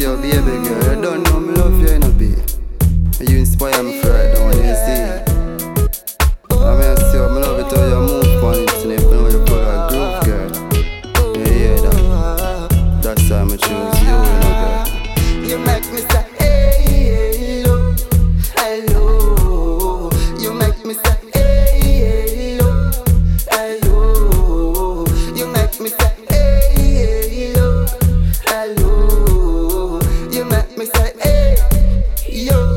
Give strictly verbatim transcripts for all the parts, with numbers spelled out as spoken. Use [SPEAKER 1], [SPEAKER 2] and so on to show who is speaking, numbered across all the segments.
[SPEAKER 1] your baby girl. You don't know me love you, you know, babe. You inspire me further when you see. I mean, I see how me love it how you move on it. And if you know you pull a groove, girl. You hear that? That's why I choose you, you know, girl.
[SPEAKER 2] You make me say, hey, hello, hello. You make me say, hey, hello, hello. You make me say, hey, hello, hello. You make me say, hey, yo,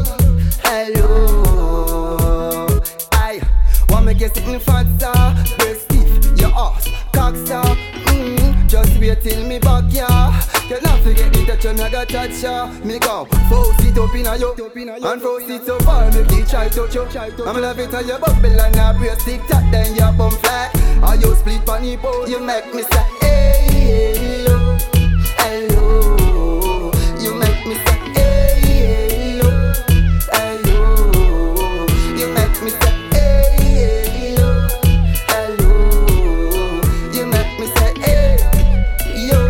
[SPEAKER 2] hello. I want me get sitting fat, sir. Breast stiff, your ass, cock, sir. Mm, just wait till me back, yeah. You not forget the touch and I got touch ya. Me go force it up in a yo and force it so far me keep try touch you. I'm love it how you bubble and I brace stick tight then you bum flat. Or you split panny pole. You make me say hey hello, hello. You make me say hey hello, hello. You make me say hey hello, hello. You make me say hey yo.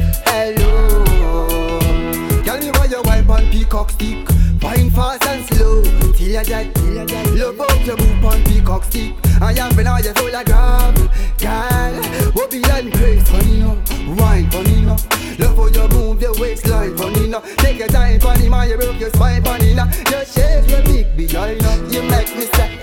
[SPEAKER 2] Peacock stick, wine fast and slow. Till you dead, till you dead. Love out your boot on peacock stick. I am been all your soul a grab. Girl, whoopee and grace, funny no. Wine funny no. Love how you move your waistline, funny no. Take your time, funny man, you broke your spine, funny no. You shake your big vagina. You make me say